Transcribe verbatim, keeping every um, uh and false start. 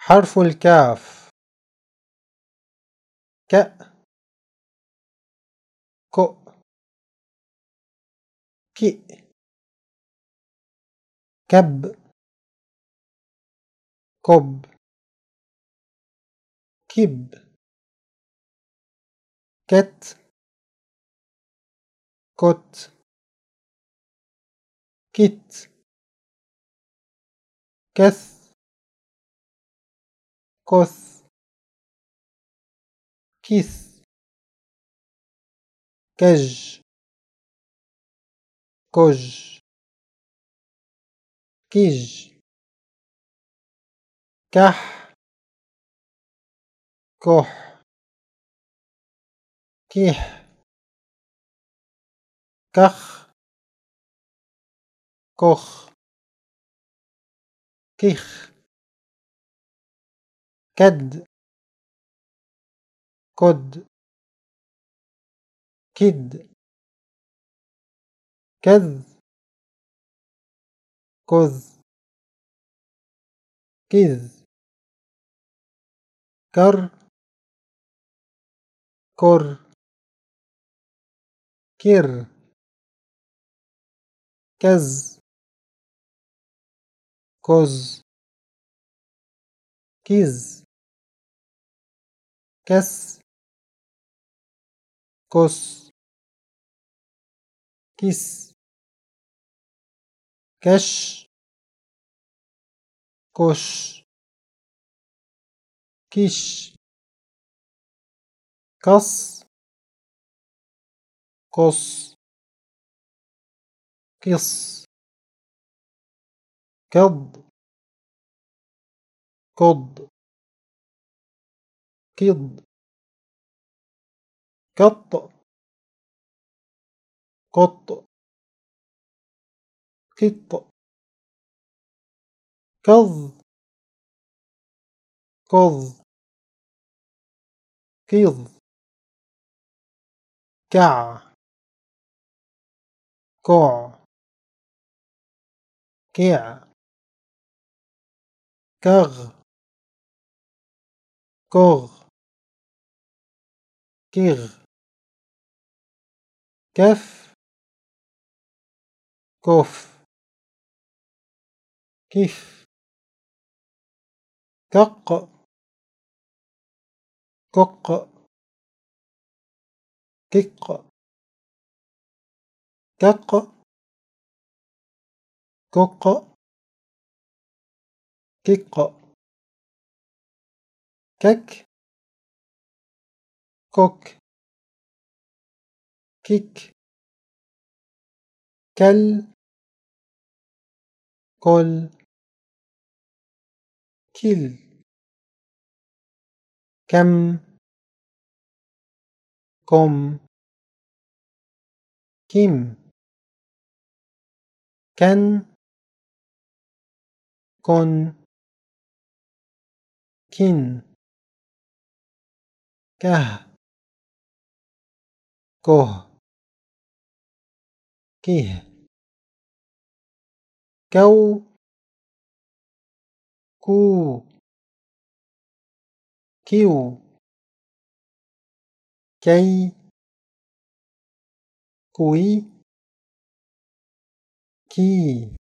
حرف الكاف: ك، ك، كئ، كب، كب، كب، كت، كت، كت، كث، كث، كث، كج، كج، كج، كح، كح، كح، كخ، كخ، كخ، كد، كد، كد، كذ، كذ، كذ، كر، كر، كر، كز، كز، كز، كس، كس، كس، كش، كش، كش، كص، قص، قص، كض، كض، كض، كط، قط، قط، كظ، كظ، كظ، كع، كع، كع، كغ، كغ، كغ، كف، كف، كف، كق، كق، كق، كق، كق، كق، كك، كك، كك، كل، كل، كل، كم، كم، كم، كن، كن، كن، كه، كه، كه، كو، كو، كيو، كي، كوي، كي.